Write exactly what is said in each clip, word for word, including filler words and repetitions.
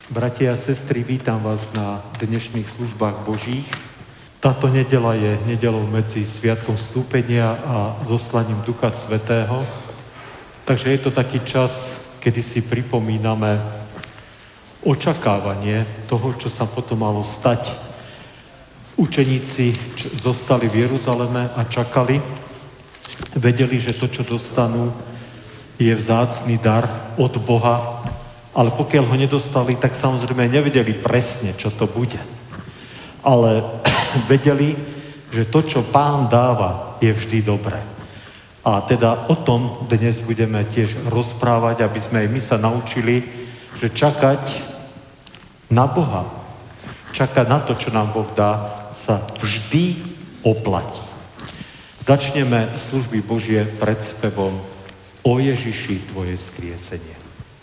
Bratia a sestry, vítam vás na dnešných službách Božích. Táto nedeľa je nedeľou medzi Sviatkom vstúpenia a zoslaním Ducha Svätého. Takže je to taký čas, kedy si pripomíname očakávanie toho, čo sa potom malo stať. Učeníci zostali v Jeruzaleme a čakali. Vedeli, že to, čo dostanú, je vzácny dar od Boha, ale pokiaľ ho nedostali, tak samozrejme nevedeli presne, čo to bude. Ale vedeli, že to, čo Pán dáva, je vždy dobré. A teda o tom dnes budeme tiež rozprávať, aby sme aj my sa naučili, že čakať na Boha, čakať na to, čo nám Boh dá, sa vždy oplatí. Začneme služby Božie pred spevom O Ježiši, tvoje skriesenie.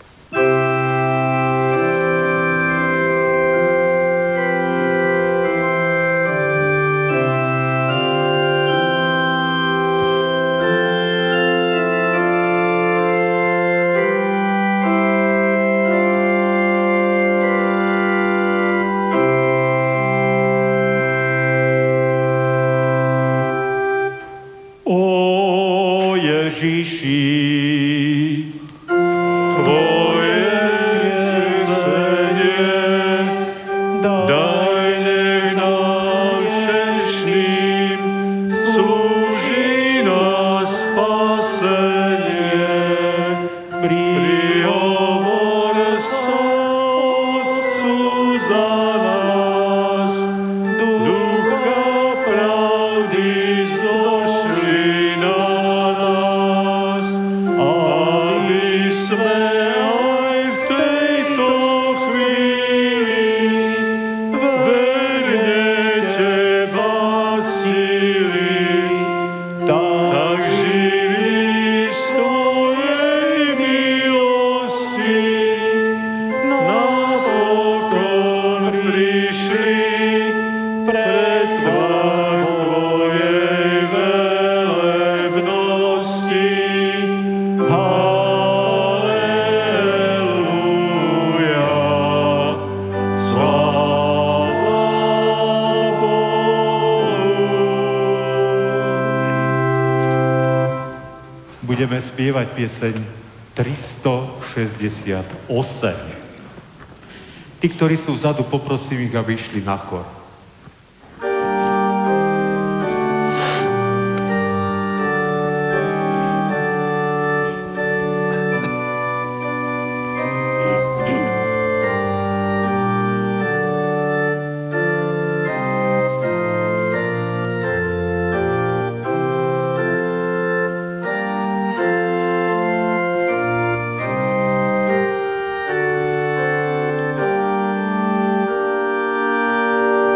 Budeme spievať pieseň tristošesťdesiatosem. Tí, ktorí sú vzadu, poprosím ich, aby išli na chor. Oh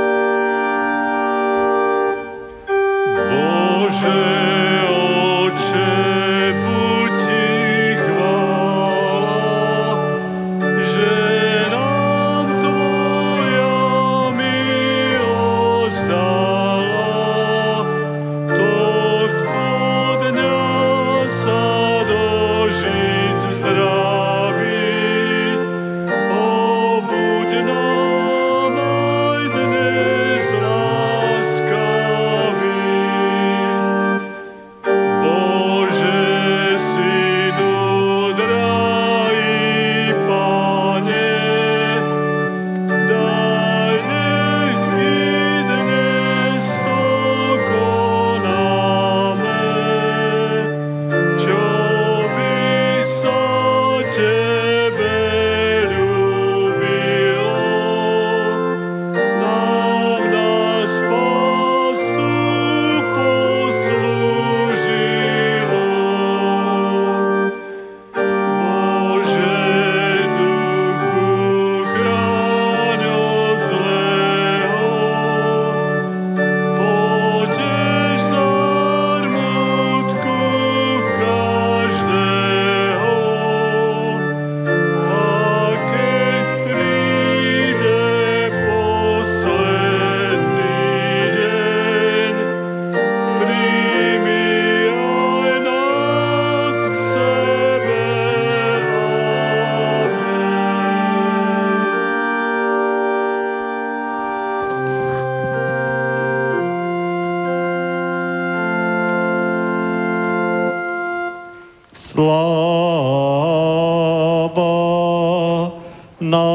Sláva na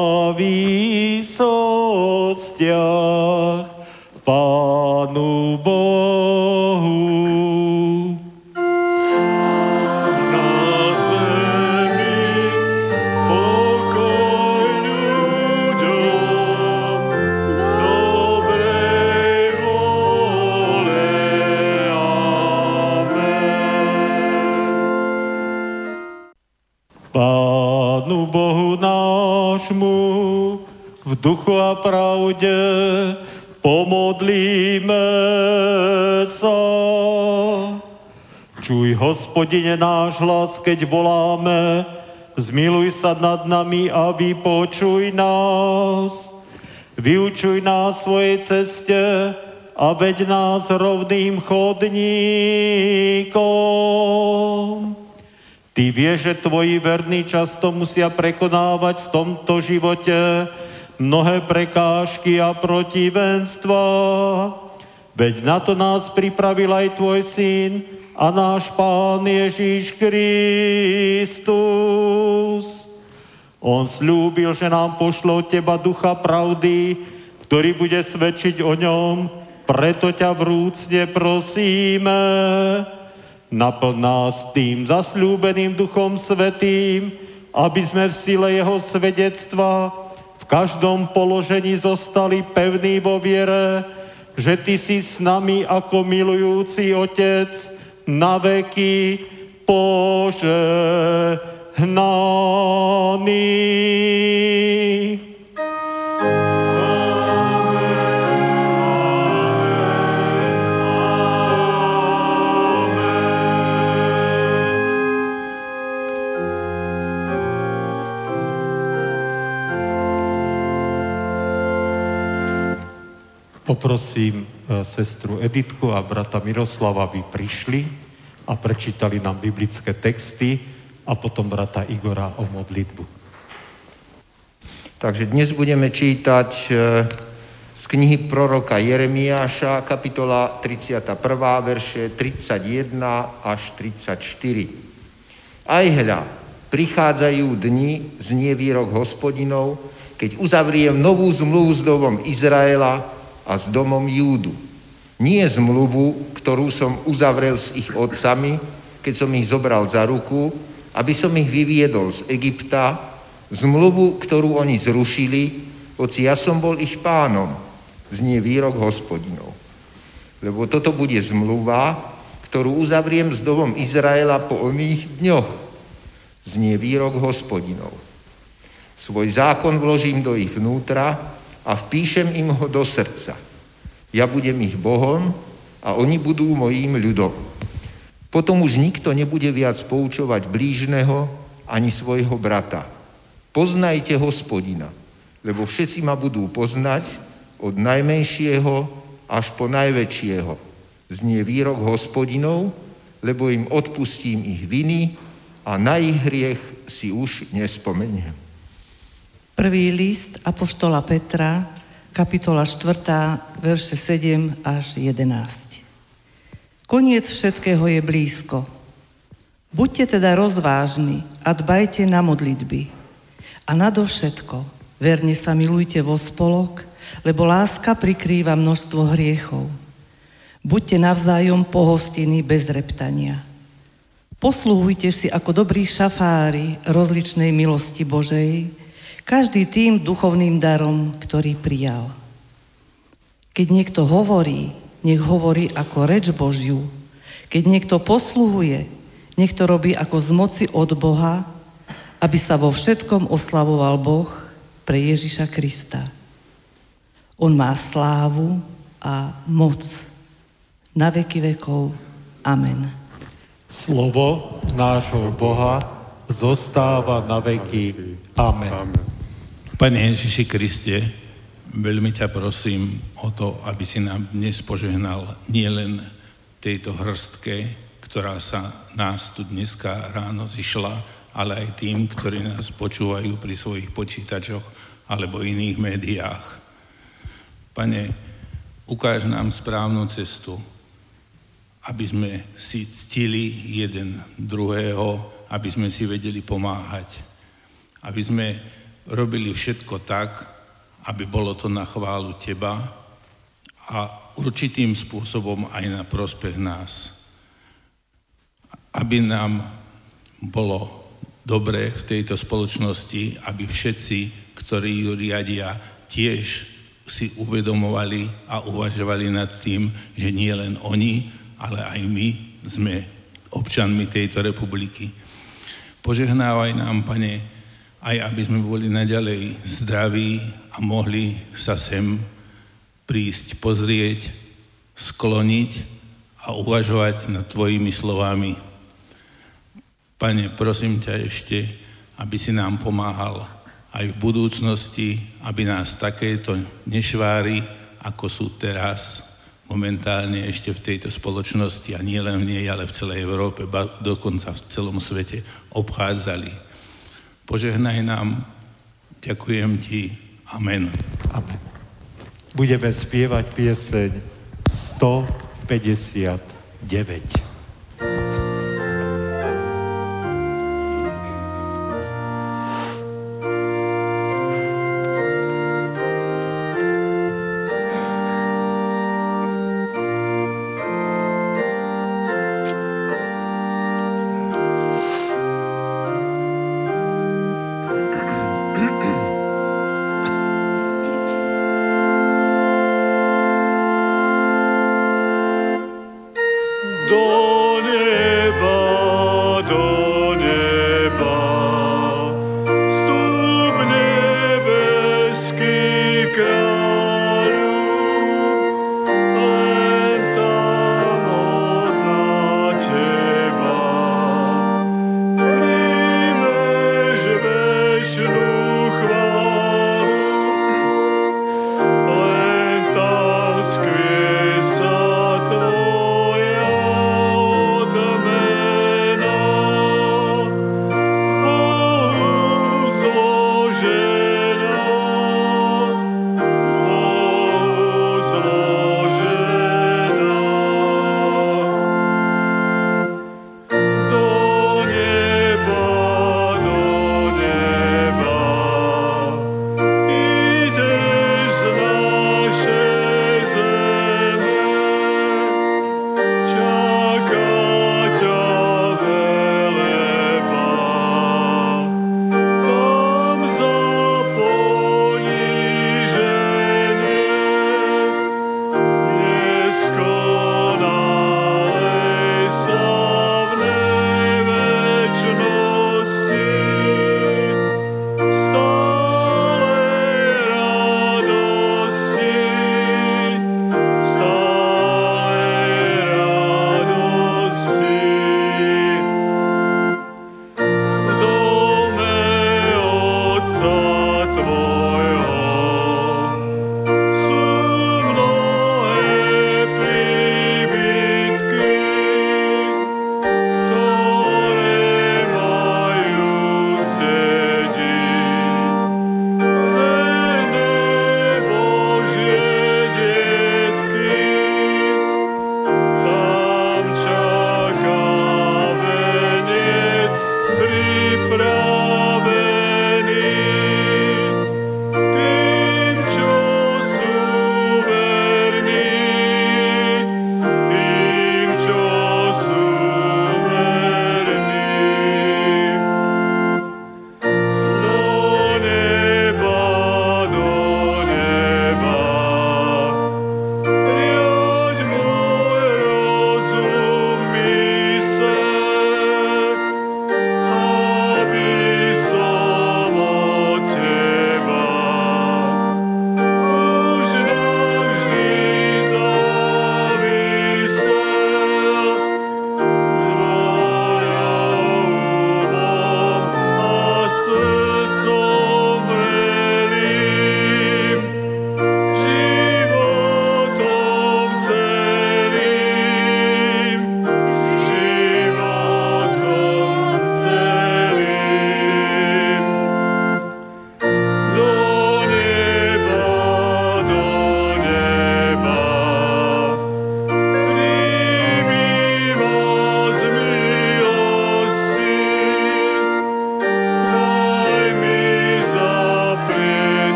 výsostiach Pánu Bohu. Pánu Bohu nášmu v duchu a pravde pomodlíme sa. Čuj, Hospodine, náš hlas, keď voláme, zmiluj sa nad nami a vypočuj nás. Vyučuj nás svojej ceste a veď nás rovným chodníkom. Ty vieš, že tvoji verní často musia prekonávať v tomto živote mnohé prekážky a protivenstva. Veď na to nás pripravil aj tvoj syn a náš Pán Ježíš Kristus. On sľúbil, že nám pošle od teba ducha pravdy, ktorý bude svedčiť o ňom, preto ťa vrúcne prosíme. Naplň nás tým zasľúbeným Duchom Svätým, aby sme v sile jeho svedectva v každom položení zostali pevní vo viere, že Ty si s nami ako milujúci Otec na veky požehnaný. Poprosím sestru Editku a brata Miroslava, aby prišli a prečítali nám biblické texty a potom brata Igora o modlitbu. Takže dnes budeme čítať z knihy proroka Jeremiáša, kapitola tridsiata prvá, verše tridsaťjeden až tridsaťštyri. Aj hľa, prichádzajú dni, znie výrok Hospodinov, keď uzavriem novú zmluvu s domom Izraela a s domom Júdu. Nie zmluvu, ktorú som uzavrel s ich otcami, keď som ich zobral za ruku, aby som ich vyviedol z Egypta, zmluvu, ktorú oni zrušili, hoci ja som bol ich pánom, znie výrok Hospodinov. Lebo toto bude zmluva, ktorú uzavriem s domom Izraela po oných dňoch, znie výrok Hospodinov. Svoj zákon vložím do ich vnútra a vpíšem im ho do srdca. Ja budem ich Bohom a oni budú mojím ľudom. Potom už nikto nebude viac poučovať blížneho ani svojho brata. Poznajte Hospodina, lebo všetci ma budú poznať od najmenšieho až po najväčšieho. Znie výrok Hospodinov, lebo im odpustím ich viny a na ich hriech si už nespomeniem. Prvý list apoštola Petra, kapitola štvrtá, verše sedem až jedenásť. Koniec všetkého je blízko. Buďte teda rozvážni a dbajte na modlitby. A nadovšetko, verne sa milujte vo spolok, lebo láska prikrýva množstvo hriechov. Buďte navzájom pohostinní bez reptania. Poslúhujte si ako dobrí šafári rozličnej milosti Božej, každý tým duchovným darom, ktorý prijal. Keď niekto hovorí, nech hovorí ako reč Božiu. Keď niekto posluhuje, nech to robí ako z moci od Boha, aby sa vo všetkom oslavoval Boh pre Ježiša Krista. On má slávu a moc na veky vekov. Amen. Slovo nášho Boha zostáva na veky. Amen. Amen. Pane Ježiši Kriste, veľmi ťa prosím o to, aby si nám dnes požehnal nielen tejto hrstke, ktorá sa nás tu dneska ráno zišla, ale aj tým, ktorí nás počúvajú pri svojich počítačoch alebo iných médiách. Pane, ukáž nám správnu cestu, aby sme si ctili jeden druhého, aby sme si vedeli pomáhať. Aby sme robili všetko tak, aby bolo to na chválu teba a určitým spôsobom aj na prospech nás. Aby nám bolo dobre v tejto spoločnosti, aby všetci, ktorí ju riadia, tiež si uvedomovali a uvažovali nad tým, že nie len oni, ale aj my sme občanmi tejto republiky. Požehnávaj nám, Pane, aj aby sme boli naďalej zdraví a mohli sa sem prísť, pozrieť, skloniť a uvažovať nad Tvojimi slovami. Pane, prosím ťa ešte, aby si nám pomáhal aj v budúcnosti, aby nás takéto nešváry, ako sú teraz, momentálne ešte v tejto spoločnosti, a nie len v nej, ale v celej Európe, dokonca v celom svete, obchádzali. Požehnaj nám, ďakujem Ti, amen. Amen. Budeme spievať pieseň stopäťdesiatdeväť. Do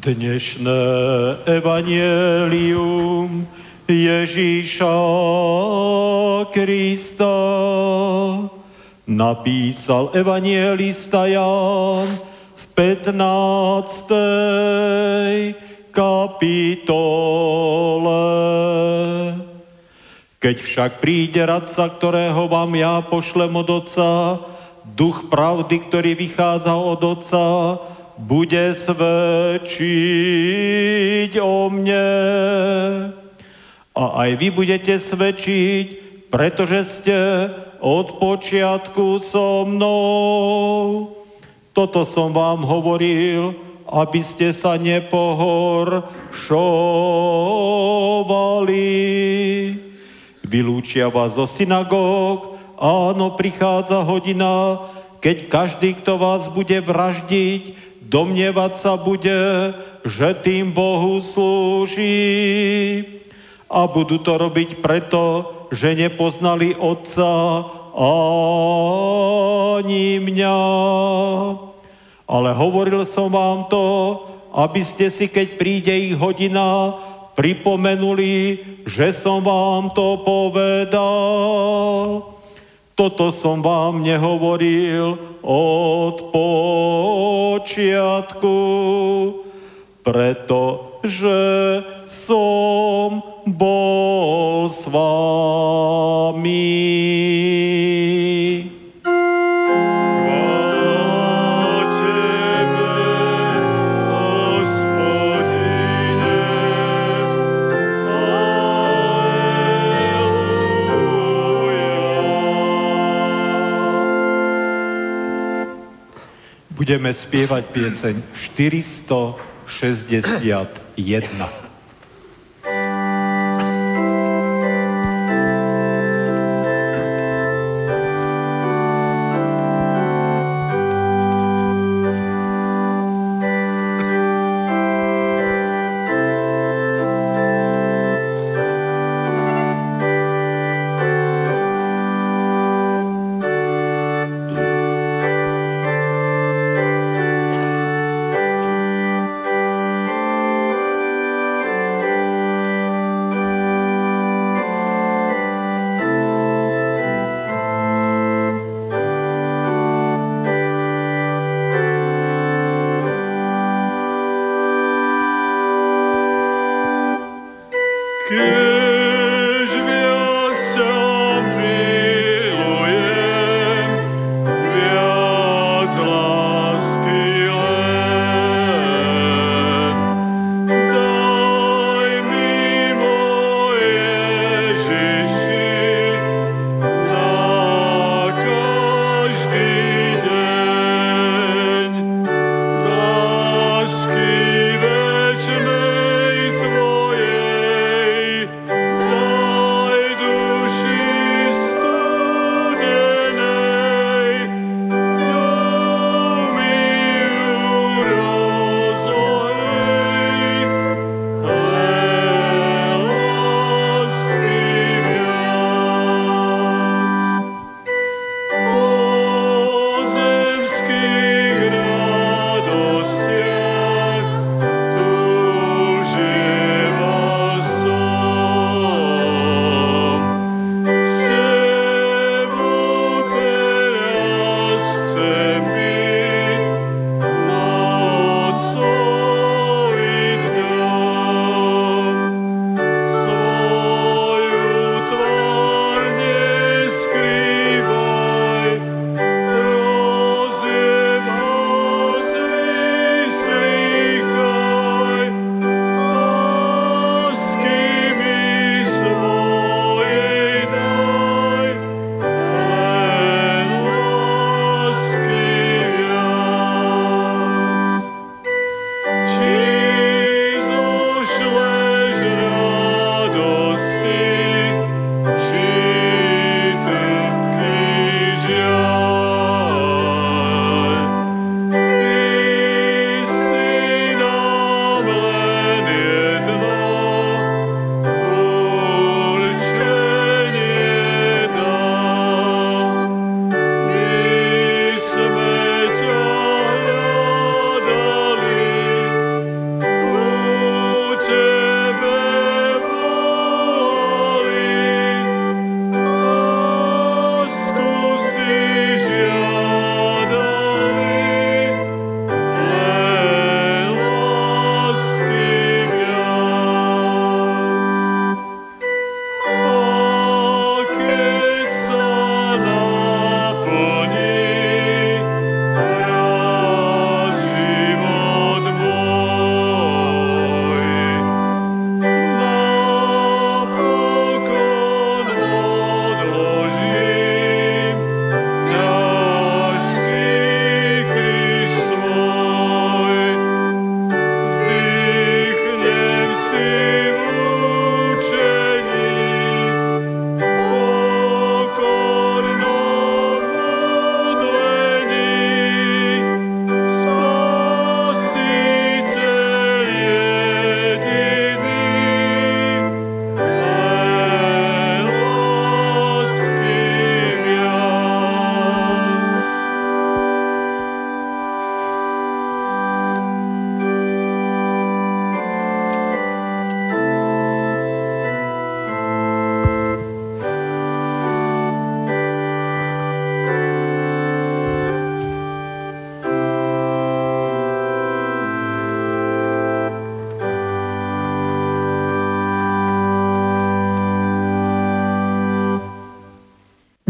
Dnešné evanjelium Ježíša Krista napísal evanjelista Ján v pätnástej kapitole. Keď však príde radca, ktorého vám ja pošlem od Otca, duch pravdy, ktorý vychádza od Otca, bude svedčiť o mne. A aj vy budete svedčiť, pretože ste od počiatku so mnou. Toto som vám hovoril, aby ste sa nepohoršovali. Vylúčia vás zo synagóg, áno, prichádza hodina, keď každý, kto vás bude vraždiť, domnievať sa bude, že tým Bohu slúži. A budú to robiť preto, že nepoznali Otca ani mňa. Ale hovoril som vám to, aby ste si, keď príde ich hodina, pripomenuli, že som vám to povedal. Toto som vám nehovoril od počiatku, pretože som bol s vami. Budeme spievať pieseň štyristošesťdesiatjeden. Lásky večnej tvojej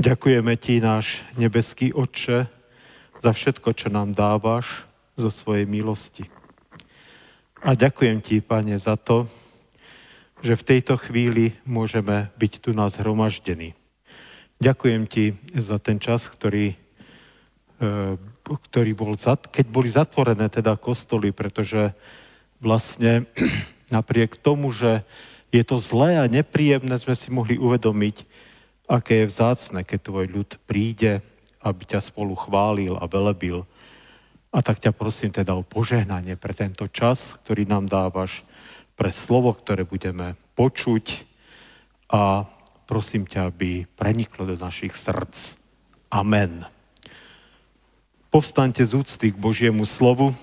Ďakujeme Ti, náš nebeský Otče, za všetko, čo nám dávaš zo svojej milosti. A ďakujem Ti, Pane, za to, že v tejto chvíli môžeme byť tu nás zhromaždení. Ďakujem Ti za ten čas, ktorý, ktorý bol, keď boli zatvorené teda kostoly, pretože vlastne napriek tomu, že je to zlé a nepríjemné, sme si mohli uvedomiť, aké je vzácne, keď tvoj ľud príde, aby ťa spolu chválil a velebil. A tak ťa prosím teda o požehnanie pre tento čas, ktorý nám dávaš, pre slovo, ktoré budeme počuť, a prosím ťa, aby preniklo do našich srdc. Amen. Povstaňte z úcty k Božiemu slovu,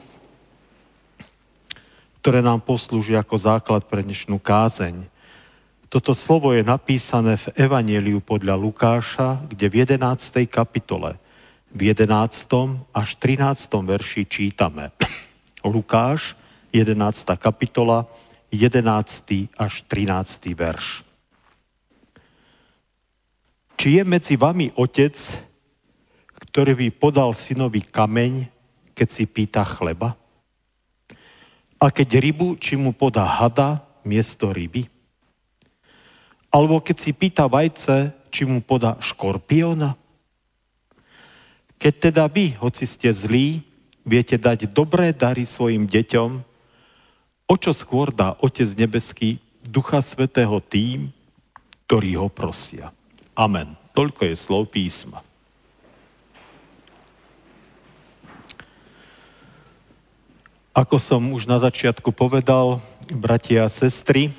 ktoré nám poslúži ako základ pre dnešnú kázeň. Toto slovo je napísané v Evanjeliu podľa Lukáša, kde v jedenástej kapitole, v jedenástom až trinástom verši čítame. Lukáš, jedenásta kapitola, jedenásty až trinásty verš. Či je medzi vami otec, ktorý by podal synovi kameň, keď si pýta chleba? A keď rybu, či mu podá hada miesto ryby? Alebo keď si pýta vajce, či mu podá škorpióna? Keď teda vy, hoci ste zlí, viete dať dobré dary svojim deťom, o čo skôr dá Otec nebeský Ducha Svätého tým, ktorí ho prosia. Amen. Toľko je slov písma. Ako som už na začiatku povedal, bratia a sestry,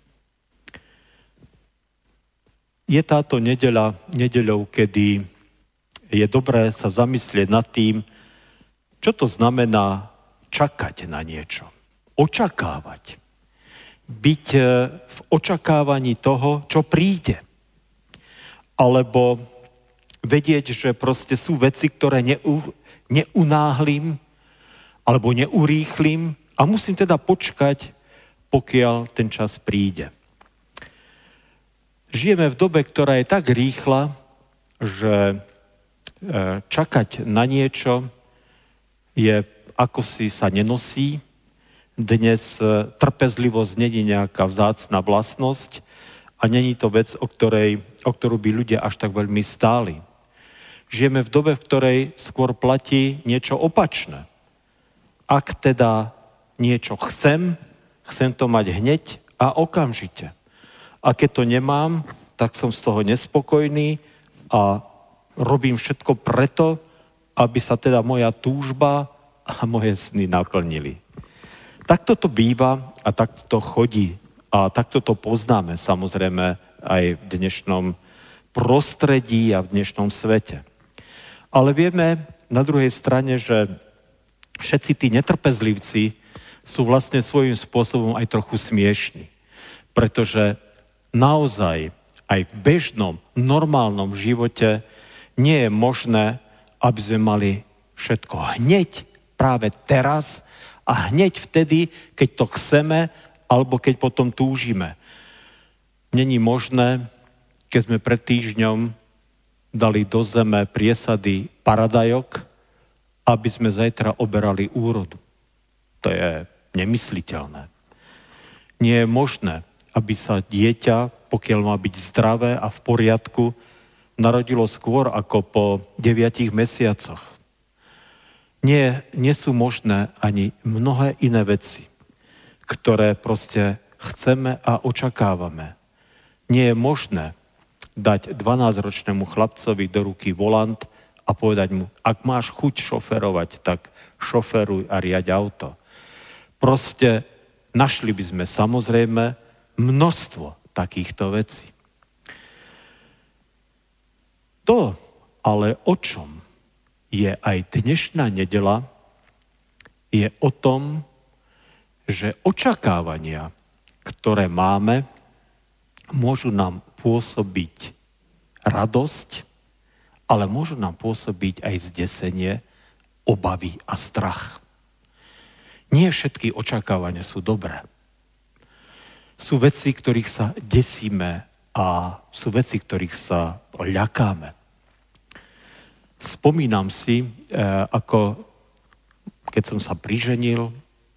je táto nedeľa nedeľou, kedy je dobré sa zamyslieť nad tým, čo to znamená čakať na niečo. Očakávať. Byť v očakávaní toho, čo príde. Alebo vedieť, že proste sú veci, ktoré neu, neunáhlim, alebo neurýchlim a musím teda počkať, pokiaľ ten čas príde. Žijeme v dobe, ktorá je tak rýchla, že čakať na niečo je ako si sa nenosí. Dnes trpezlivosť nie je nejaká vzácna vlastnosť a není to vec, o, ktorej, o ktorú by ľudia až tak veľmi stáli. Žijeme v dobe, v ktorej skôr platí niečo opačné. Ak teda niečo chcem, chcem to mať hneď a okamžite. A keď to nemám, tak som z toho nespokojný a robím všetko preto, aby sa teda moja túžba a moje sny naplnili. Takto to býva a takto to chodí. A takto to poznáme samozrejme aj v dnešnom prostredí a v dnešnom svete. Ale vieme na druhej strane, že všetci tí netrpezlivci sú vlastne svojím spôsobom aj trochu smiešni. Pretože naozaj aj v bežnom, normálnom živote nie je možné, aby sme mali všetko hneď, práve teraz a hneď vtedy, keď to chceme alebo keď potom túžime. Není možné, keď sme pred týždňom dali do zeme priesady paradajok, aby sme zajtra oberali úrodu. To je nemysliteľné. Nie je možné, aby sa dieťa, pokiaľ má byť zdravé a v poriadku, narodilo skôr ako po deviatich mesiacoch. Nie, nie sú možné ani mnohé iné veci, ktoré proste chceme a očakávame. Nie je možné dať dvanásťročnému chlapcovi do ruky volant a povedať mu, ak máš chuť šoferovať, tak šoferuj a riaď auto. Proste našli by sme samozrejme množstvo takýchto vecí. To, ale o čom je aj dnešná nedeľa, je o tom, že očakávania, ktoré máme, môžu nám pôsobiť radosť, ale môžu nám pôsobiť aj zdesenie, obavy a strach. Nie všetky očakávania sú dobré. Sú veci, ktorých sa desíme a sú veci, ktorých sa ľakáme. Spomínam si, ako keď som sa priženil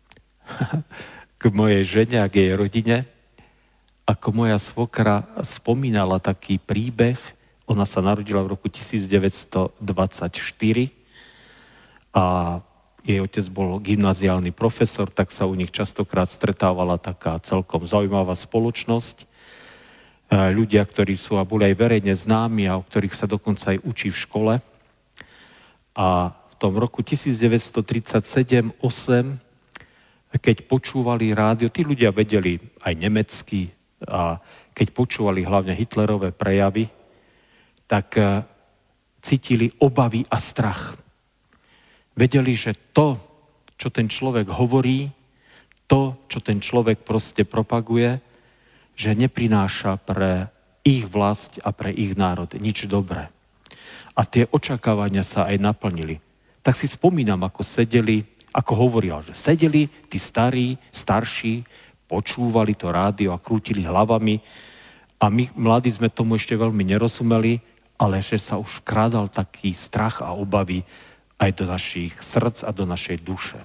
k mojej žene a k jej rodine, ako moja svokra spomínala taký príbeh. Ona sa narodila v roku devätnásťstodvadsaťštyri a jej otec bol gymnaziálny profesor, tak sa u nich častokrát stretávala taká celkom zaujímavá spoločnosť. Ľudia, ktorí sú a boli aj verejne známi a o ktorých sa dokonca aj učí v škole. A v tom roku devätnásťtridsaťsedem osem, keď počúvali rádio, tí ľudia vedeli aj nemecky a keď počúvali hlavne Hitlerové prejavy, tak cítili obavy a strach. Vedeli, že to, čo ten človek hovorí, to, čo ten človek proste propaguje, že neprináša pre ich vlast a pre ich národ nič dobré. A tie očakávania sa aj naplnili. Tak si spomínam, ako sedeli, ako hovoril, že sedeli tí starí, starší, počúvali to rádio a krútili hlavami a my, mladí, sme tomu ešte veľmi nerozumeli, ale že sa už vkrádal taký strach a obavy aj do našich srdc a do našej duše.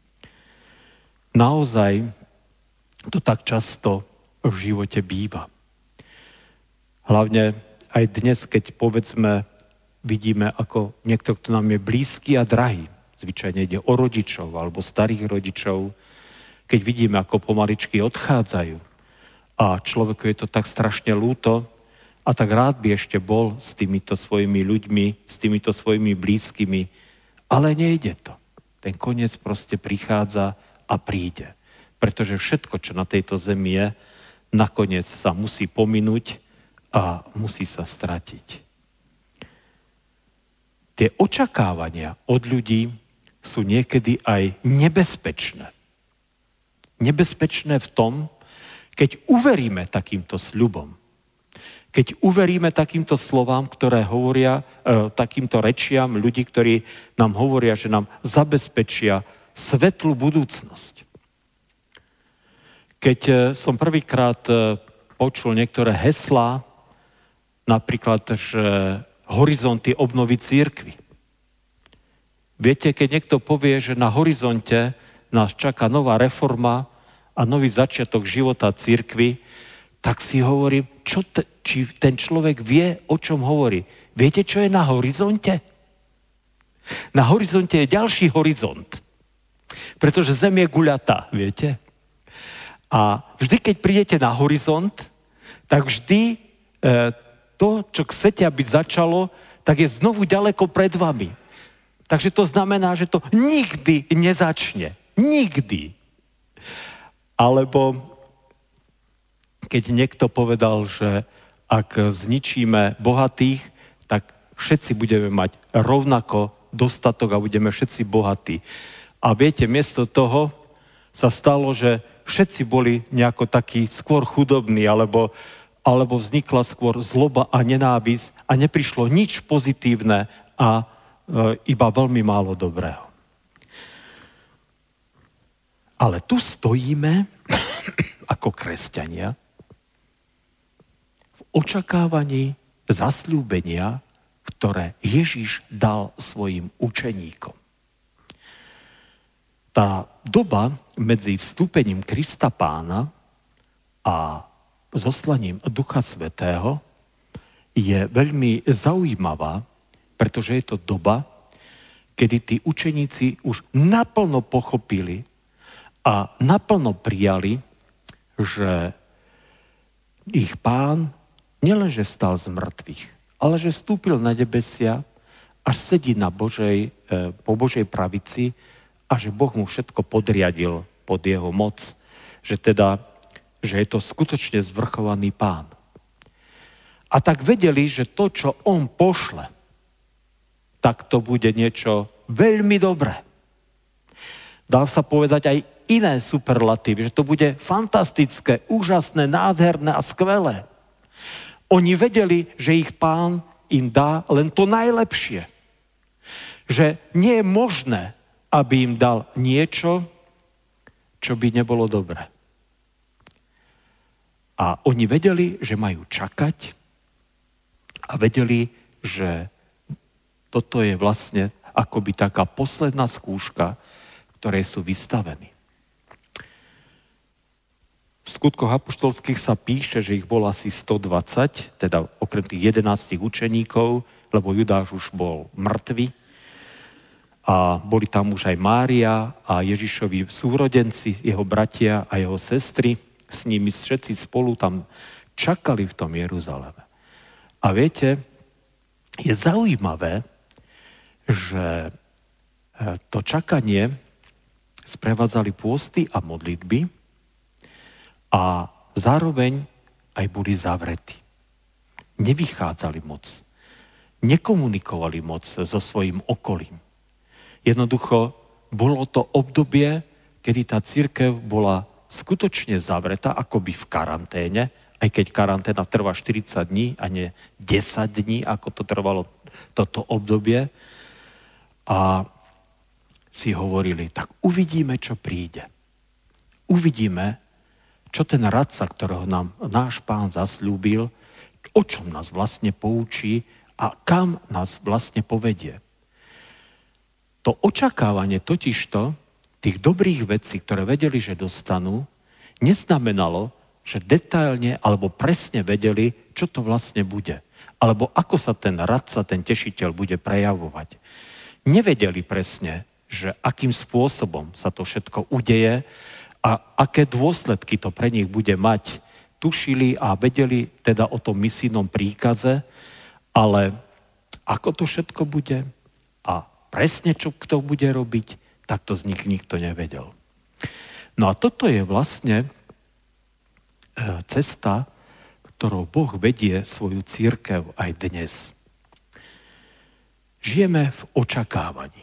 Naozaj to tak často v živote býva. Hlavne aj dnes, keď povedzme, vidíme, ako niekto, kto nám je blízky a drahý, zvyčajne ide o rodičov alebo starých rodičov, keď vidíme, ako pomaličky odchádzajú a človeku je to tak strašne ľúto a tak rád by ešte bol s týmito svojimi ľuďmi, s týmito svojimi blízkymi, ale nejde to. Ten koniec proste prichádza a príde. Pretože všetko, čo na tejto zemi je, nakoniec sa musí pominúť a musí sa stratiť. Tie očakávania od ľudí sú niekedy aj nebezpečné. Nebezpečné v tom, keď uveríme takýmto sľubom. Keď uveríme takýmto slovám, ktoré hovoria, e, takýmto rečiam ľudí, ktorí nám hovoria, že nám zabezpečia svetlú budúcnosť. Keď e, som prvýkrát e, počul niektoré heslá, napríklad, že horizonty obnovy cirkvi. Viete, keď niekto povie, že na horizonte nás čaká nová reforma a nový začiatok života cirkvi, tak si hovorím, čo te, či ten človek vie, o čom hovorí. Viete, čo je na horizonte? Na horizonte je ďalší horizont. Pretože Zem je guľatá, viete? A vždy, keď prídete na horizont, tak vždy e, to, čo chcete, aby začalo, tak je znovu ďaleko pred vami. Takže to znamená, že to nikdy nezačne. Nikdy. Alebo keď niekto povedal, že ak zničíme bohatých, tak všetci budeme mať rovnako dostatok a budeme všetci bohatí. A viete, miesto toho sa stalo, že všetci boli nejako takí skôr chudobní, alebo alebo vznikla skôr zloba a nenávisť a neprišlo nič pozitívne a e, iba veľmi málo dobrého. Ale tu stojíme ako kresťania v očakávaní zasľúbenia, ktoré Ježiš dal svojim učeníkom. Tá doba medzi vstúpením Krista Pána a zoslaním Ducha Svätého je veľmi zaujímavá, pretože je to doba, kedy tí učeníci už naplno pochopili a naplno prijali, že ich Pán nielenže vstal z mŕtvych, ale že vstúpil na nebesia, až sedí na Božej, po Božej pravici a že Boh mu všetko podriadil pod jeho moc, že teda že je to skutočne zvrchovaný Pán. A tak vedeli, že to, čo on pošle, tak to bude niečo veľmi dobré. Dá sa povedať aj iné superlatívy, že to bude fantastické, úžasné, nádherné a skvelé. Oni vedeli, že ich Pán im dá len to najlepšie. Že nie je možné, aby im dal niečo, čo by nebolo dobré. A oni vedeli, že majú čakať a vedeli, že toto je vlastne akoby taká posledná skúška, ktorej sú vystavení. V skutkoch apoštolských sa píše, že ich bolo asi stodvadsať, teda okrem tých jedenástich učeníkov, lebo Judáš už bol mŕtvy. A boli tam už aj Mária a Ježišovi súrodenci, jeho bratia a jeho sestry. S nimi všetci spolu tam čakali v tom Jeruzaleme. A viete, je zaujímavé, že to čakanie sprevádzali pôsty a modlitby a zároveň aj boli zavretí. Nevychádzali moc. Nekomunikovali moc so svojím okolím. Jednoducho bolo to obdobie, kedy tá cirkev bola skutočne zavretá, akoby v karanténe, aj keď karanténa trvá štyridsať dní a nie desať dní, ako to trvalo toto obdobie. A si hovorili, tak uvidíme, čo príde. Uvidíme, čo ten radca, ktorého nám náš Pán zasľúbil, o čom nás vlastne poučí a kam nás vlastne povedie. To očakávanie totižto tých dobrých vecí, ktoré vedeli, že dostanú, neznamenalo, že detailne alebo presne vedeli, čo to vlastne bude. Alebo ako sa ten radca, ten tešiteľ bude prejavovať. Nevedeli presne, že akým spôsobom sa to všetko udeje a aké dôsledky to pre nich bude mať. Tušili a vedeli teda o tom misijnom príkaze, ale ako to všetko bude a presne čo kto bude robiť, tak to z nich nikto nevedel. No a toto je vlastne cesta, ktorou Boh vedie svoju cirkev aj dnes. Žijeme v očakávaní.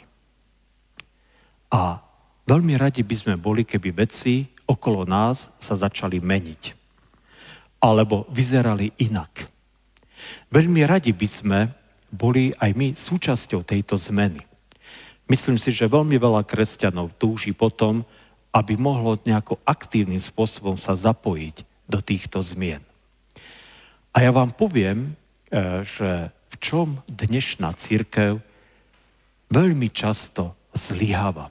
A veľmi radi by sme boli, keby veci okolo nás sa začali meniť. Alebo vyzerali inak. Veľmi radi by sme boli aj my súčasťou tejto zmeny. Myslím si, že veľmi veľa kresťanov túži potom, aby mohlo nejako aktívnym spôsobom sa zapojiť do týchto zmien. A ja vám poviem, že v čom dnešná cirkev veľmi často zlyháva.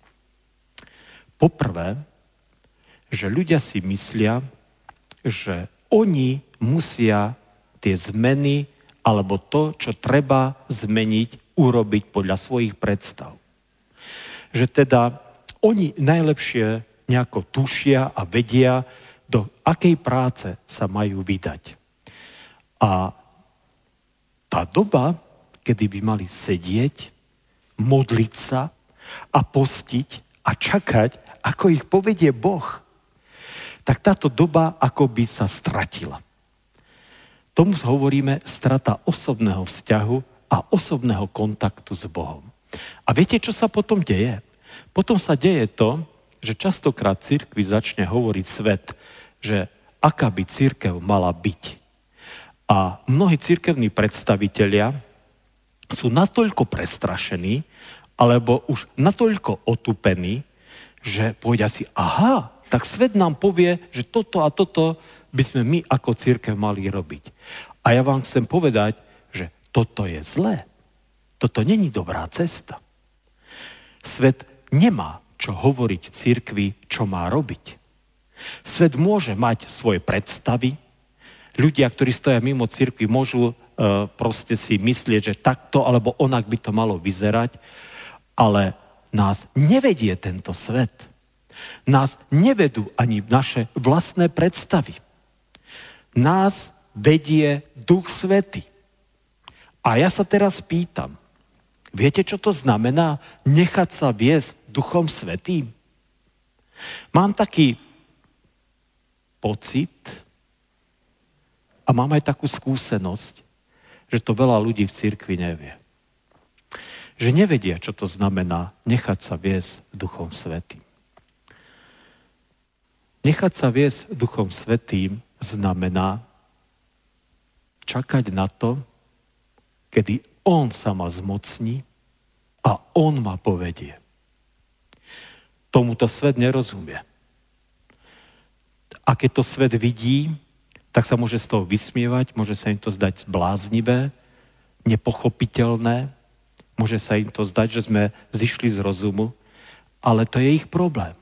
Poprvé, že ľudia si myslia, že oni musia tie zmeny alebo to, čo treba zmeniť, urobiť podľa svojich predstav. Že teda oni najlepšie nejako tušia a vedia, do akej práce sa majú vydať. A tá doba, kedy by mali sedieť, modliť sa a postiť a čakať, ako ich povedie Boh, tak táto doba akoby sa stratila. Tomu hovoríme strata osobného vzťahu a osobného kontaktu s Bohom. A viete, čo sa potom deje? Potom sa deje to, že častokrát cirkvi začne hovoriť svet, že aká by cirkev mala byť. A mnohí cirkevní predstavitelia sú natoľko prestrašení, alebo už natoľko otupení, že povedia si, aha, tak svet nám povie, že toto a toto by sme my ako cirkev mali robiť. A ja vám chcem povedať, že toto je zlé. Toto není dobrá cesta. Svet nemá čo hovoriť cirkvi, čo má robiť. Svet môže mať svoje predstavy. Ľudia, ktorí stoja mimo cirkvi, môžu e, proste si myslieť, že takto alebo onak by to malo vyzerať, ale nás nevedie tento svet. Nás nevedú ani naše vlastné predstavy. Nás vedie Duch Svätý. A ja sa teraz pýtam, viete, čo to znamená nechať sa viesť Duchom Svätým? Mám taký pocit a mám aj takú skúsenosť, že to veľa ľudí v cirkvi nevie. Že nevedia, čo to znamená nechať sa viesť Duchom Svätým. Nechať sa viesť Duchom Svätým znamená čakať na to, kedy On sa ma zmocní a On ma povedie. Tomuto svet nerozumie. A keď to svet vidí, tak sa môže z toho vysmievať, môže sa im to zdať bláznivé, nepochopiteľné, Môže sa im to zdať, že sme zišli z rozumu, ale to je ich problém.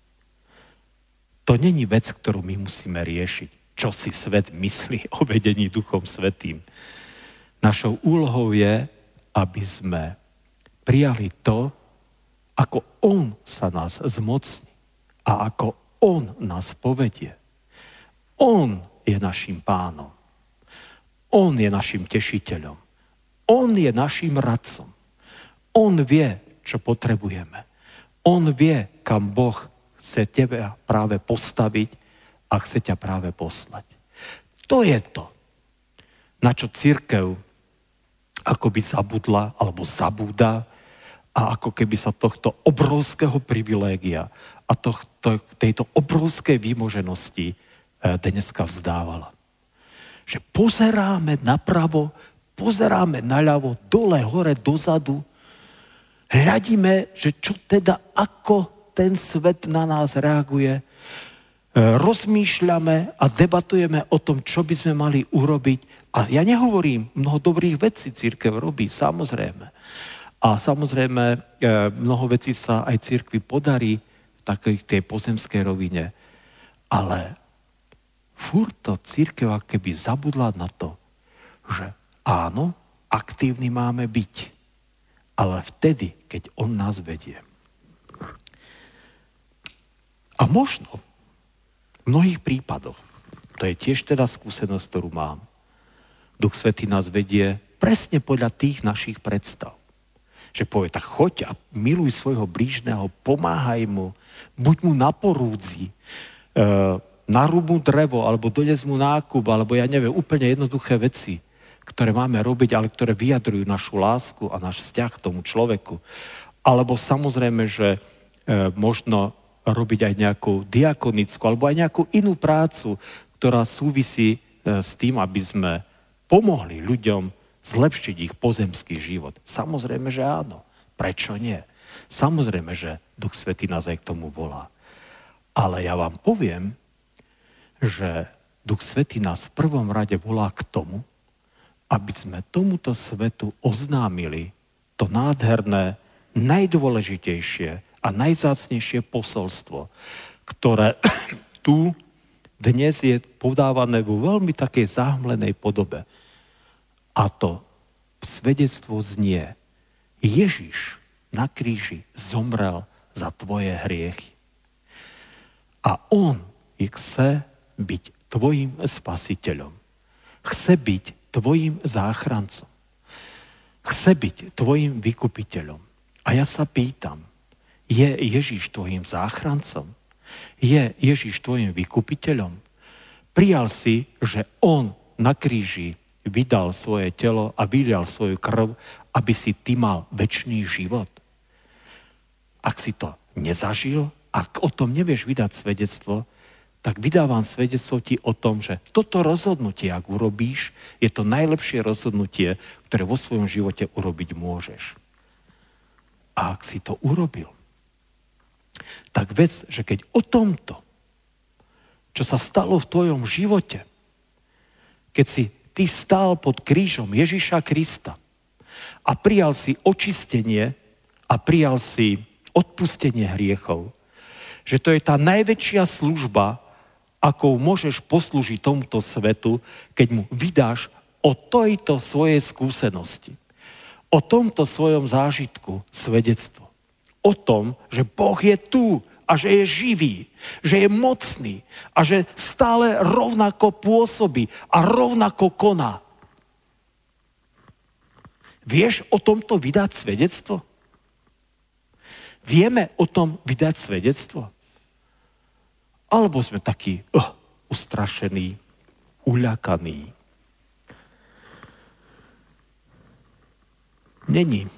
To není vec, ktorú my musíme riešiť. Čo si svet myslí o vedení Duchom Svätým. Našou úlohou je, aby sme prijali to, ako on sa nás zmocní a ako on nás povedie. On je našim pánom. On je našim tešiteľom. On je našim radcom. On vie, čo potrebujeme. On vie, kam Boh chce teba práve postaviť a chce ťa práve poslať. To je to, na čo cirkev akoby zabudla alebo zabúda a ako keby sa tohto obrovského privilégia a tohto, tejto obrovskej výmoženosti dneska vzdávala. Že pozeráme napravo, pozeráme naľavo, dole, hore, dozadu, hľadíme, že čo teda, ako ten svet na nás reaguje, rozmýšľame a debatujeme o tom, čo by sme mali urobiť. A ja nehovorím, mnoho dobrých vecí cirkev robí, samozrejme. A samozrejme, mnoho vecí sa aj cirkvi podarí v takej tej pozemskej rovine. Ale furt to cirkev keby zabudla na to, že áno, aktívni máme byť, ale vtedy, keď on nás vedie. A možno v mnohých prípadoch, to je tiež teda skúsenosť, ktorú mám, Duch Svätý nás vedie presne podľa tých našich predstav. Že povie, tak choď a miluj svojho blížneho, pomáhaj mu, buď mu na porúdzi, e, narúb mu drevo, alebo dones mu nákup, alebo ja neviem, úplne jednoduché veci, ktoré máme robiť, ale ktoré vyjadrujú našu lásku a náš vzťah k tomu človeku. Alebo samozrejme, že e, možno robiť aj nejakú diakonickú alebo aj nejakú inú prácu, ktorá súvisí s tým, aby sme pomohli ľuďom zlepšiť ich pozemský život. Samozrejme, že áno. Prečo nie? Samozrejme, že Duch Svätý nás aj k tomu volá. Ale ja vám poviem, že Duch Svätý nás v prvom rade volá k tomu, aby sme tomuto svetu oznámili to nádherné, najdôležitejšie a najvzácnejšie posolstvo, ktoré tu dnes je podávané vo veľmi takej zahmlenej podobe. A to svedectvo znie: Ježiš na kríži zomrel za tvoje hriechy. A on chce byť tvojim spasiteľom. Chce byť tvojim záchrancom. Chce byť tvojim vykupiteľom. A ja sa pýtam, je Ježiš tvojim záchrancom? Je Ježiš tvojim vykupiteľom? Prijal si, že on na kríži vydal svoje telo a vydal svoju krv, aby si ty mal večný život? Ak si to nezažil, ak o tom nevieš vydať svedectvo, tak vydávam svedectvo ti o tom, že toto rozhodnutie, ak urobíš, je to najlepšie rozhodnutie, ktoré vo svojom živote urobiť môžeš. A ak si to urobil, tak vec, že keď o tomto, čo sa stalo v tvojom živote, keď si ty stál pod krížom Ježiša Krista a prijal si očistenie a prijal si odpustenie hriechov, že to je tá najväčšia služba, akou môžeš poslúžiť tomuto svetu, keď mu vydáš o tejto svojej skúsenosti, o tomto svojom zážitku svedectvo. O tom, že Boh je tu a že je živý, že je mocný a že stále rovnako pôsobí a rovnako koná. Vieš o tomto vydať svedectvo? Vieme o tom vydať svedectvo? Alebo sme takí uh, ustrašení, uľakaní? Není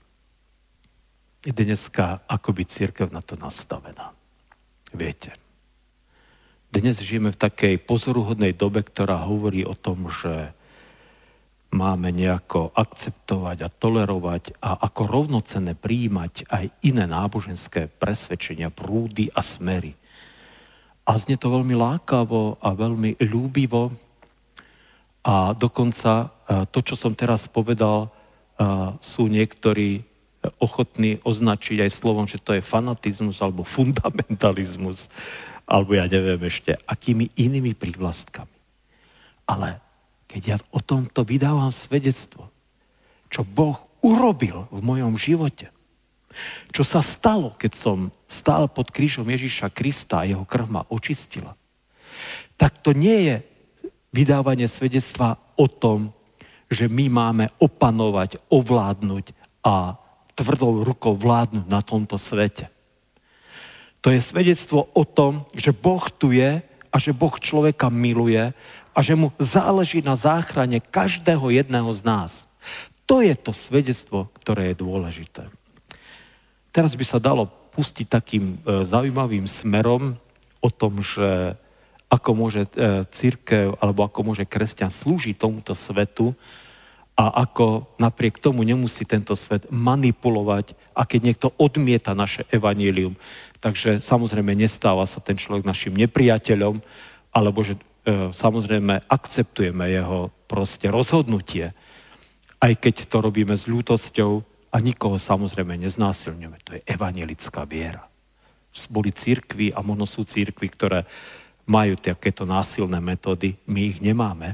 dneska akoby cirkev na to nastavená. Viete, dnes žijeme v takej pozoruhodnej dobe, ktorá hovorí o tom, že máme nejako akceptovať a tolerovať a ako rovnocenné prijímať aj iné náboženské presvedčenia, prúdy a smery. A znie to veľmi lákavo a veľmi ľúbivo. A dokonca to, čo som teraz povedal, sú niektorí ochotní označiť aj slovom, že to je fanatizmus alebo fundamentalizmus, alebo ja neviem ešte, akými inými prívlastkami. Ale keď ja o tomto vydávam svedectvo, čo Boh urobil v mojom živote, čo sa stalo, keď som stál pod krížom Ježiša Krista a jeho krv ma očistila, tak to nie je vydávanie svedectva o tom, že my máme opanovať, ovládnuť a tvrdou rukou vládnuť na tomto svete. To je svedectvo o tom, že Boh tu je a že Boh človeka miluje a že mu záleží na záchrane každého jedného z nás. To je to svedectvo, ktoré je dôležité. Teraz by sa dalo pustiť takým e, zaujímavým smerom o tom, že ako môže e, cirkev alebo ako môže kresťan slúžiť tomuto svetu a ako napriek tomu nemusí tento svet manipulovať a keď niekto odmieta naše evanjelium. Takže samozrejme nestáva sa ten človek našim nepriateľom, alebo že e, samozrejme akceptujeme jeho proste rozhodnutie, aj keď to robíme s ľútosťou a nikoho samozrejme neznásilňujeme. To je evanjelická viera. Boli cirkvi a možno sú cirkvi, ktoré majú takéto násilné metódy, my ich nemáme.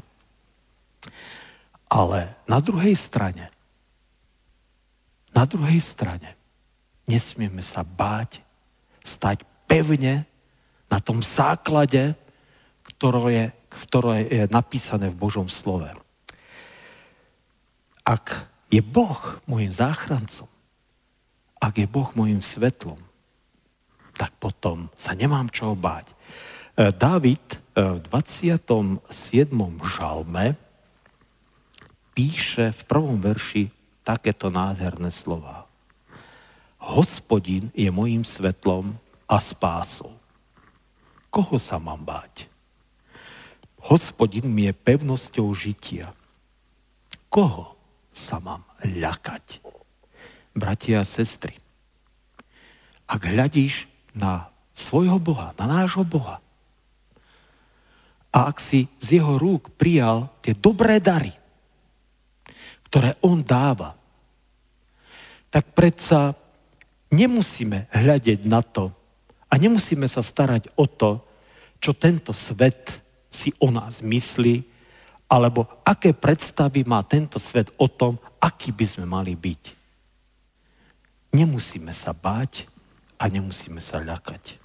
Ale na druhej strane, na druhej strane nesmieme sa báť stať pevne na tom základe, ktoré je, ktoré je napísané v Božom slove. Ak je Boh môjim záchrancom, ak je Boh môjim svetlom, tak potom sa nemám čoho báť. Dávid v dvadsiatom siedmom žalme píše v prvom verši takéto nádherné slová. Hospodin je mojím svetlom a spásou. Koho sa mám báť? Hospodin mi je pevnosťou žitia. Koho sa mám ľakať? Bratia a sestry, ak hľadíš na svojho Boha, na nášho Boha, a ak si z jeho rúk prijal tie dobré dary, ktoré on dáva, tak predsa nemusíme hľadiť na to a nemusíme sa starať o to, čo tento svet si o nás myslí, alebo aké predstavy má tento svet o tom, aký by sme mali byť. Nemusíme sa báť a nemusíme sa ľakať.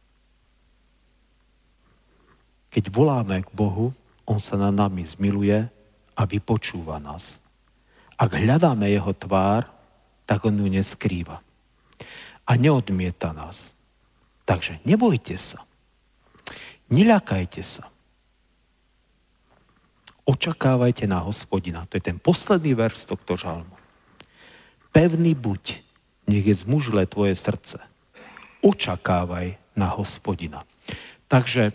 Keď voláme k Bohu, on sa nad nami zmiluje a vypočúva nás. Ak hľadáme jeho tvár, tak on ju neskrýva. A neodmieta nás. Takže nebojte sa. Neľakajte sa. Očakávajte na Hospodina. To je ten posledný verš tohto žalmu. Pevný buď, nech je zmužlé tvoje srdce. Očakávaj na Hospodina. Takže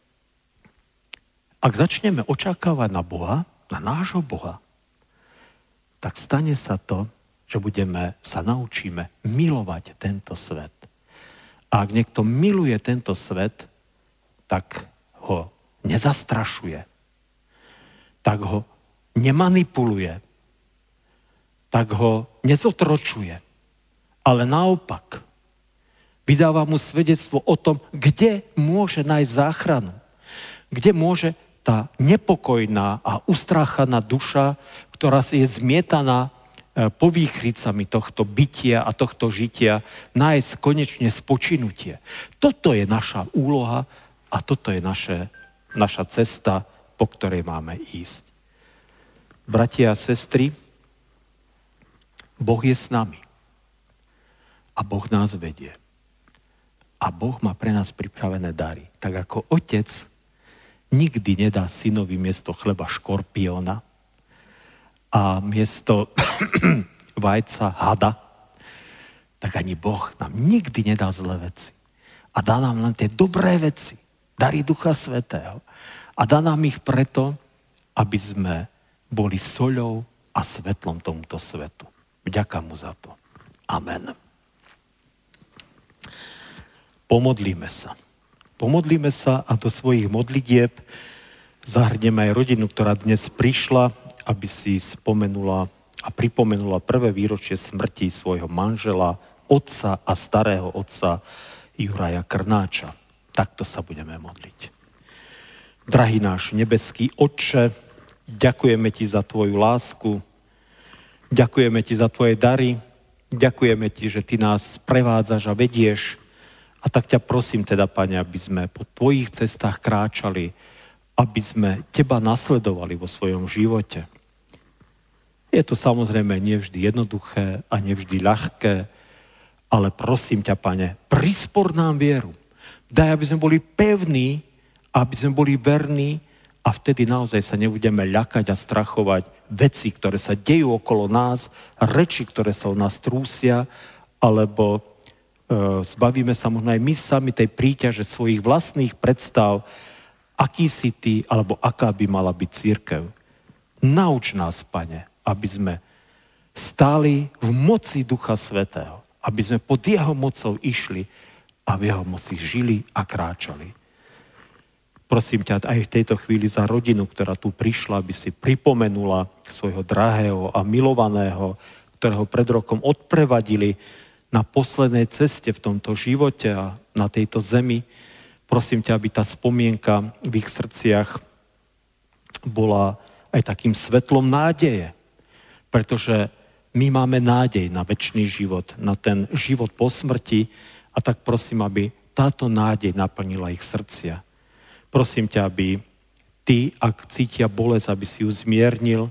ak začneme očakávať na Boha, na nášho Boha, tak stane sa to, že budeme, sa naučíme milovať tento svet. A ak niekto miluje tento svet, tak ho nezastrašuje, tak ho nemanipuluje, tak ho nezotročuje, ale naopak vydáva mu svedectvo o tom, kde môže nájsť záchranu, kde môže tá nepokojná a ustráchaná duša, ktorá je zmietaná povýchricami tohto bytia a tohto žitia, nájsť konečne spočinutie. Toto je naša úloha a toto je naše, naša cesta, po ktorej máme ísť. Bratia a sestry, Boh je s nami a Boh nás vedie. A Boh má pre nás pripravené dary. Tak ako otec nikdy nedá synovi miesto chleba škorpióna a miesto vajca hada, tak ani Boh nám nikdy nedá zlé veci. A dá nám len tie dobré veci, dary Ducha Svätého. A dá nám ich preto, aby sme boli soľou a svetlom tomuto svetu. Vďaka mu za to. Amen. Pomodlíme sa. Pomodlíme sa a do svojich modlitieb zahrnieme aj rodinu, ktorá dnes prišla, aby si spomenula a pripomenula prvé výročie smrti svojho manžela, otca a starého otca Juraja Krnáča. Takto sa budeme modliť. Drahý náš nebeský Otče, ďakujeme Ti za Tvoju lásku, ďakujeme Ti za Tvoje dary, ďakujeme Ti, že Ty nás prevádzaš a vedieš. A tak ťa prosím teda, Pane, aby sme po Tvojich cestách kráčali, aby sme Teba nasledovali vo svojom živote. Je to samozrejme nevždy jednoduché a nevždy ľahké, ale prosím ťa, Pane, prispor nám vieru. Daj, aby sme boli pevní, aby sme boli verní a vtedy naozaj sa nebudeme ľakať a strachovať veci, ktoré sa dejú okolo nás, reči, ktoré sa o nás trúsia, alebo e, zbavíme sa možno aj my sami tej príťaže svojich vlastných predstav, aký si Ty, alebo aká by mala byť cirkev. Nauč nás, Pane, aby sme stáli v moci Ducha Svätého, aby sme pod Jeho mocou išli a v Jeho moci žili a kráčali. Prosím ťa aj v tejto chvíli za rodinu, ktorá tu prišla, aby si pripomenula svojho drahého a milovaného, ktorého pred rokom odprevadili na poslednej ceste v tomto živote a na tejto zemi. Prosím ťa, aby tá spomienka v ich srdciach bola aj takým svetlom nádeje, pretože my máme nádej na večný život, na ten život po smrti a tak prosím, aby táto nádej naplnila ich srdcia. Prosím ťa, aby Ty, ak cítia bolesť, aby si ju zmiernil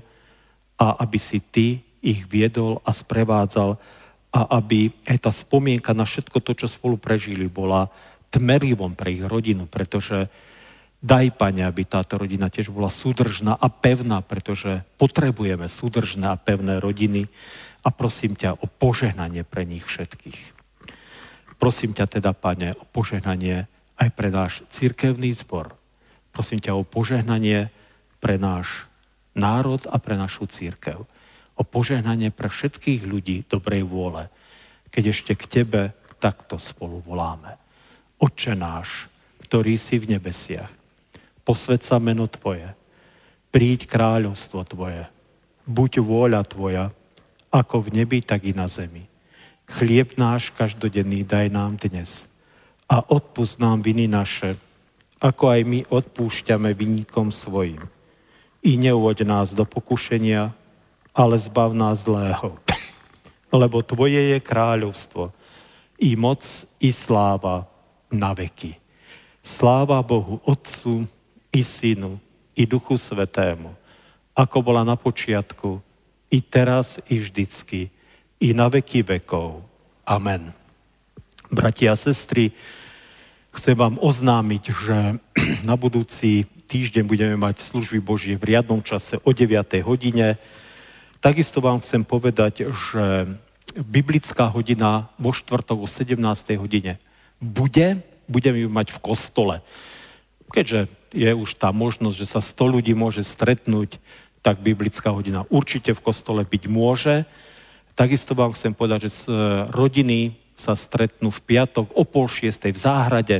a aby si Ty ich viedol a sprevádzal a aby aj tá spomienka na všetko to, čo spolu prežili, bola tmerivom pre ich rodinu, pretože daj, Pane, aby táto rodina tiež bola súdržná a pevná, pretože potrebujeme súdržné a pevné rodiny a prosím ťa o požehnanie pre nich všetkých. Prosím ťa teda, Pane, o požehnanie aj pre náš cirkevný zbor. Prosím ťa o požehnanie pre náš národ a pre našu cirkev. O požehnanie pre všetkých ľudí dobrej vôle, keď ešte k Tebe takto spolu voláme. Otče náš, ktorý si v nebesiach, posväť sa meno Tvoje, príď kráľovstvo Tvoje, buď vôľa Tvoja, ako v nebi, tak i na zemi. Chlieb náš každodenný daj nám dnes a odpusť nám viny naše, ako aj my odpúšťame vinníkom svojim. I neuvoď nás do pokušenia, ale zbav nás zlého. Lebo Tvoje je kráľovstvo, i moc, i sláva na veky. Sláva Bohu Otcu, i Synu, i Duchu Svätému, ako bola na počiatku, i teraz, i vždycky, i na veky vekov. Amen. Bratia a sestry, chcem vám oznámiť, že na budúci týždeň budeme mať služby Božie v riadnom čase o deviatej hodine. Takisto vám chcem povedať, že biblická hodina vo štvrtok o sedemnástej hodine bude, budeme ju mať v kostole. Keďže je už tá možnosť, že sa sto ľudí môže stretnúť, tak biblická hodina určite v kostole byť môže. Takisto vám chcem povedať, že rodiny sa stretnú v piatok o pol šiestej v záhrade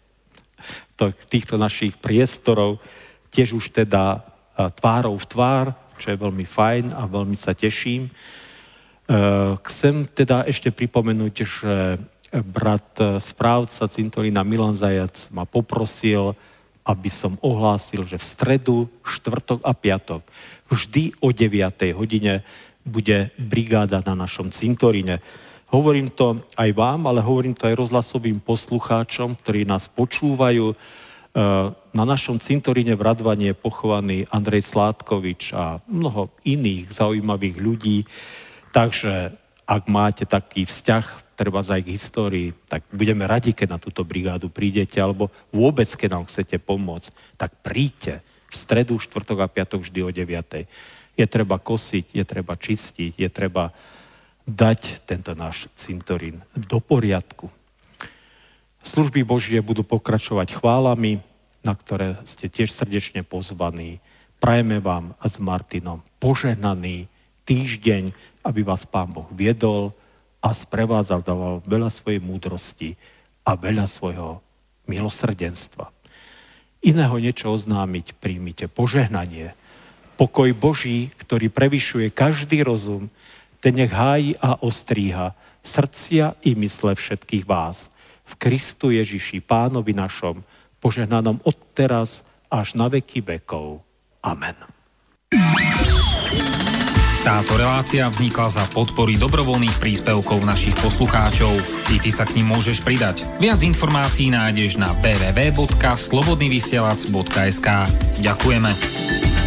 týchto našich priestorov, tiež už teda tvárou v tvár, čo je veľmi fajn a veľmi sa teším. Chcem teda ešte pripomenúť, že brat správca cintorína Milan Zajac ma poprosil, aby som ohlásil, že v stredu, štvrtok a piatok vždy o deviatej hodine bude brigáda na našom cintoríne. Hovorím to aj vám, ale hovorím to aj rozhlasovým poslucháčom, ktorí nás počúvajú. Na našom cintoríne v Radvane je pochovaný Andrej Sládkovič a mnoho iných zaujímavých ľudí. Takže ak máte taký vzťah, treba aj k histórii, tak budeme radi, keď na túto brigádu prídete, alebo vôbec, keď nám chcete pomôcť, tak príďte v stredu, štvrtok a piatok vždy o deviatej. Je treba kosiť, je treba čistiť, je treba dať tento náš cintorín do poriadku. Služby Božie budú pokračovať chválami, na ktoré ste tiež srdečne pozvaní. Prajeme vám s Martinom požehnaný týždeň, aby vás Pán Boh viedol a sprevádzal, dával veľa svojej múdrosti a veľa svojho milosrdenstva. Iného niečo oznámiť, príjmite požehnanie. pokoj Boží, ktorý prevyšuje každý rozum, ten nech hájí a ostríha srdcia i mysle všetkých vás. V Kristu Ježiši, Pánovi našom, požehnanom od teraz až na veky vekov. Amen. Táto relácia vznikla za podpory dobrovoľných príspevkov našich poslucháčov. I ty sa k nim môžeš pridať. Viac informácií nájdeš na w w w bodka slobodnyvysielac bodka es ka. Ďakujeme.